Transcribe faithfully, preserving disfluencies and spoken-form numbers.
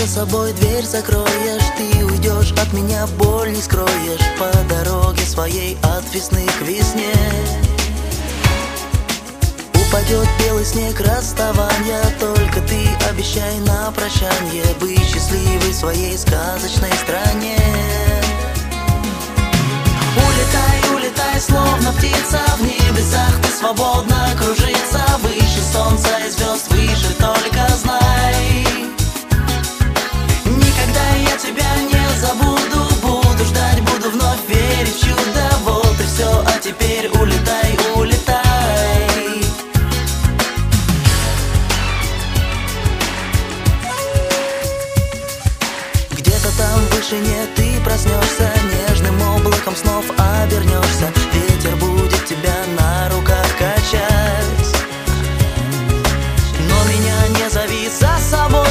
собой дверь закроешь, ты уйдешь от меня, боль не скроешь. По дороге своей от весны к весне упадет белый снег расставания. Только ты обещай на прощанье быть счастливой в своей сказочной стране. Улетай, улетай, словно птица, в небесах ты свободно кружится. Выше солнца и звезд, выше только знай. Никогда я тебя не забуду, буду ждать, буду вновь верить в чудо. Вот и все, а теперь улетай, улетай. Где-то там в вышине ты проснешься, нежным облаком снов обернешься. Ветер будет тебя на руках качать, но меня не зови за собой.